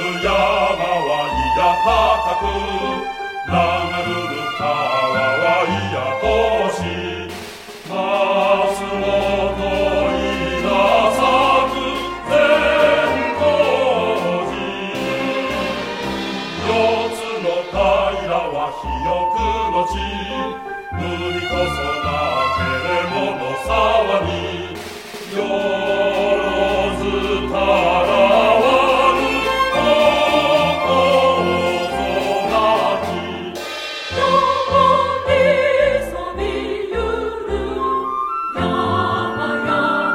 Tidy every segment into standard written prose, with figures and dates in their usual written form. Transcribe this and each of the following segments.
山はいや高く、流るる川はいや遠し、松本稲作善光寺。四つの平は肥沃の地、海こそなけれもの沢に、よろずたらわるここぞなき。 どこにそびゆる山々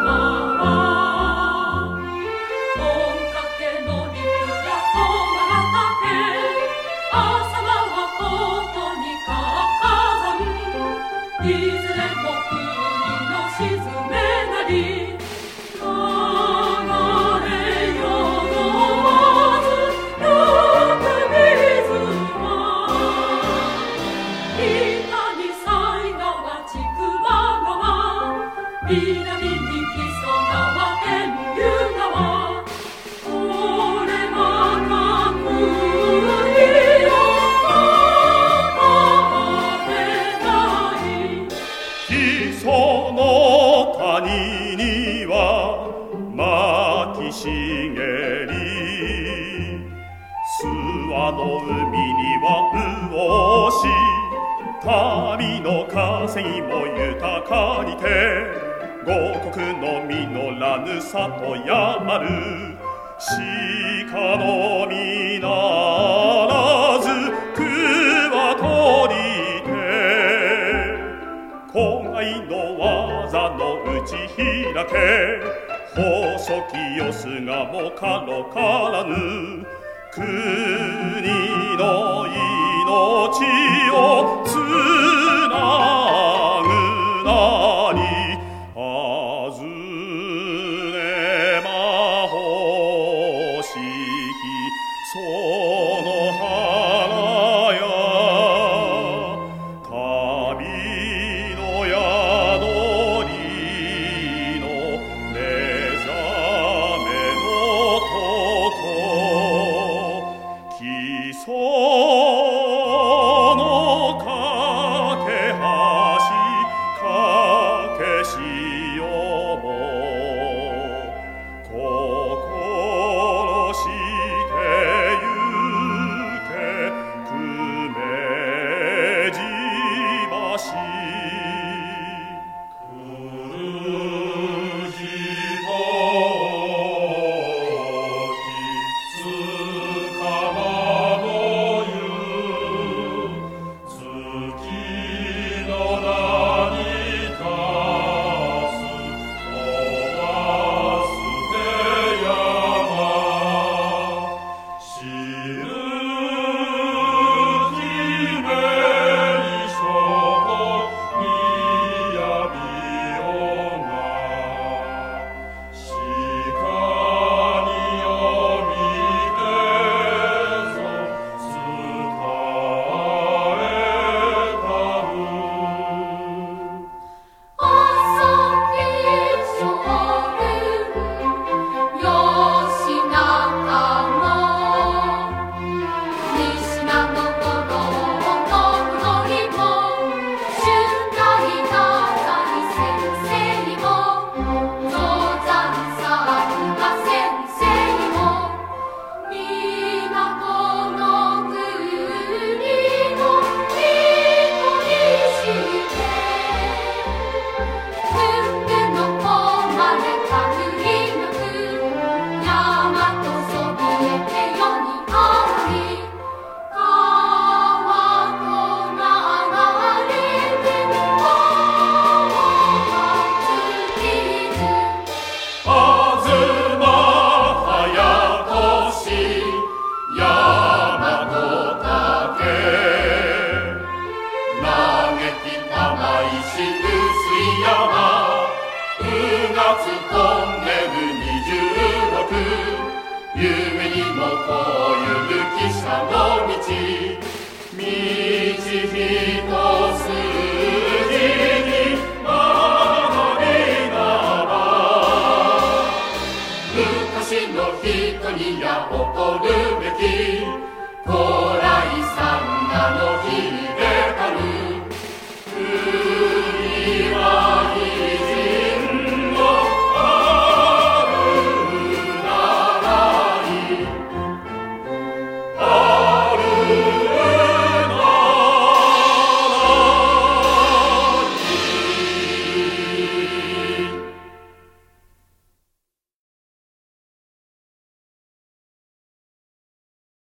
は、本かけの陸や小川岳、朝間はここに火山、いずれも国の沈めなり、流れよどわずよく水は、北に犀川千曲川、南に木曽川天竜川、これまた国を学べない。 木曽の谷には牧茂り、諏訪の海には魚し、民の稼ぎも豊かにて、五穀の実らぬ里やある。鹿の実ならず桑取りて、子飼いの技の打ち開け、細きよすがも軽からぬ。国の命をつなぐなり、あずねまほしきその花や、旅の宿りの目覚めのとこ、木曽の架け橋かけしよも、心してゆけ久米島橋。来る人つかまの湯、月の名に立つおばすて山、死ぬ姫にしょみやびよが、鹿にを見てぞ伝えたる。 朝日将軍義仲も、西名の五郎のりも、春代太宰先生も、象山佐久先生も、皆この国の人にして、文武の誉れたるりなく、大和そびえて世にあり、川と流れて川が尽きず、 あずまはやとし大和竹、嘆きたまいし薄い山、うがつトンネル26、夢にもこうゆる汽車の道、道